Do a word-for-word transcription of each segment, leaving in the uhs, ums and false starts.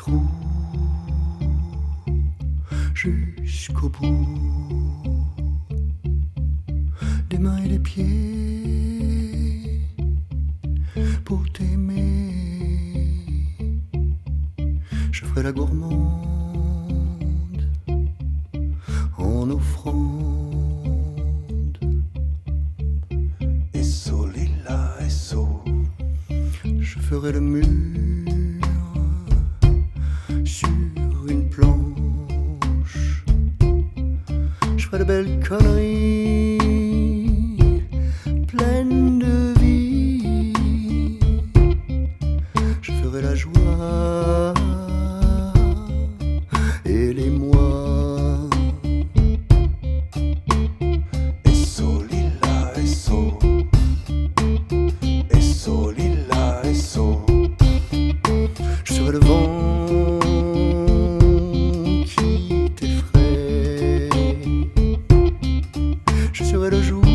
trou jusqu'au bout des mains et des pieds pour t'aimer. Je ferai la gourmande en offrande. Et solila, et so. Je ferai le mur sur une planche. Je ferai de belles conneries pleines de vie. Je ferai la joie et les mois. Et solila, et so. Et solila, et so. Je serai le vent qui t'effraie. Je serai le jour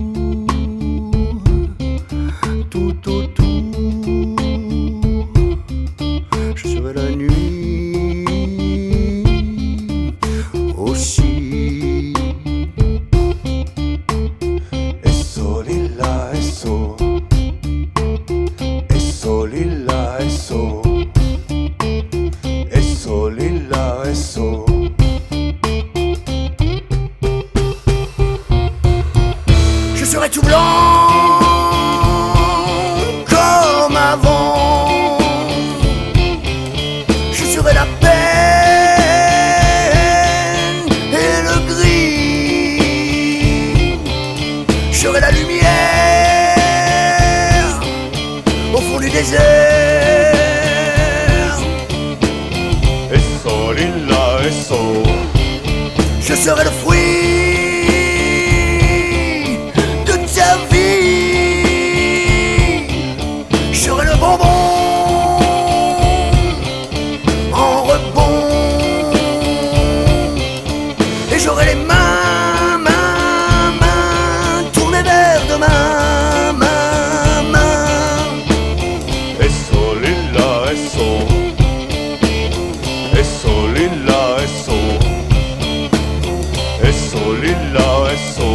tout autour. Je serai la nuit aussi. Et solila, et so. Et solila, et so. Et solila, et so. Je serai tout blanc comme avant. Je serai la peine et le gris. Je serai la lumière au fond du désert. Et solila, et so. Je serai le fruit de ta vie. Je serai le bonbon en rebond. Et j'aurai les mains, mains, mains tournées vers demain, main, main. E solila, e so. E solila, e so. E solila, e so.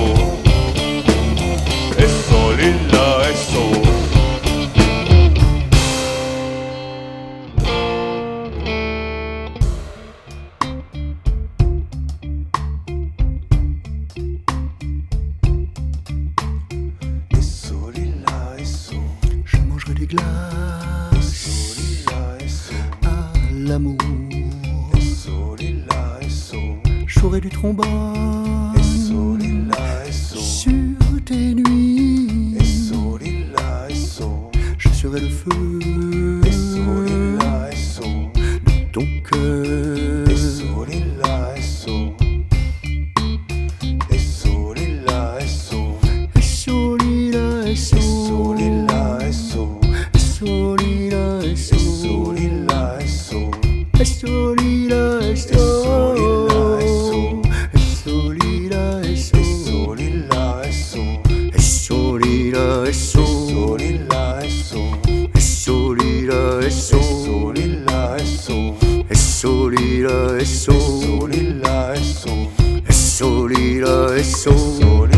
E solila, e so. Et solila, et so. Je mangerai des glaces à l'amour. E solila, e so. Je ferai du trombone E solila, e so. sur tes nuits. E solila, e so. Je serai le feu E solila, e so. de ton cœur. E solila, e so. E solila, e so. Et solila, et so. E solila, e so. Et solila, et E so. solila, e so. Et solila, et so. Et solila, et so. E solila, e so. Et solila, et so. Solila, e so. Et solila, et so. Solila, e so. Et solila, et so. Solila, e so. Et solila, et so. Solila.